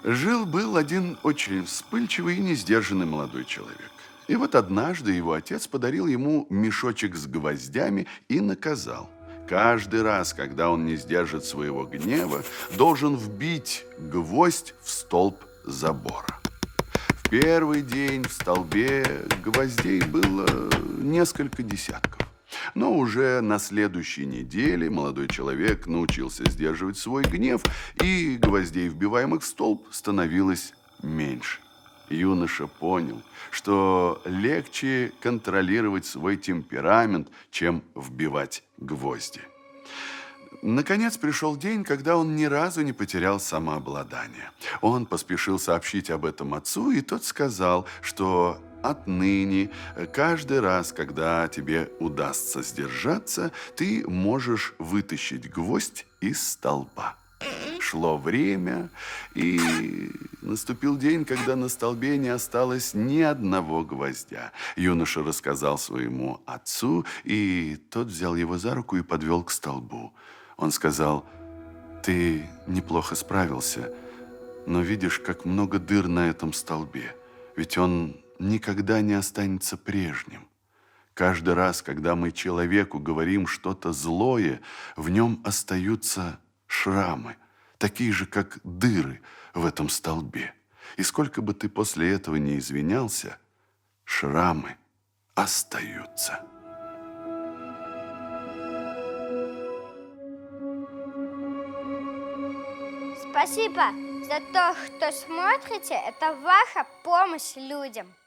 Жил-был один очень вспыльчивый и несдержанный молодой человек. И вот однажды его отец подарил ему мешочек с гвоздями и наказал. Каждый раз, когда он не сдержит своего гнева, должен вбить гвоздь в столб забора. В первый день в столбе гвоздей было несколько десятков. Но уже на следующей неделе молодой человек научился сдерживать свой гнев, и гвоздей, вбиваемых в столб, становилось меньше. Юноша понял, что легче контролировать свой темперамент, чем вбивать гвозди. Наконец пришел день, когда он ни разу не потерял самообладание. Он поспешил сообщить об этом отцу, и тот сказал, что отныне каждый раз, когда тебе удастся сдержаться, ты можешь вытащить гвоздь из столба. Шло время, и наступил день, когда на столбе не осталось ни одного гвоздя. Юноша рассказал своему отцу, и тот взял его за руку и подвел к столбу. Он сказал: «Ты неплохо справился, но видишь, как много дыр на этом столбе, ведь он никогда не останется прежним. Каждый раз, когда мы человеку говорим что-то злое, в нем остаются шрамы, такие же, как дыры в этом столбе. И сколько бы ты после этого не извинялся, шрамы остаются». Спасибо за то, что смотрите. Это ваша помощь людям.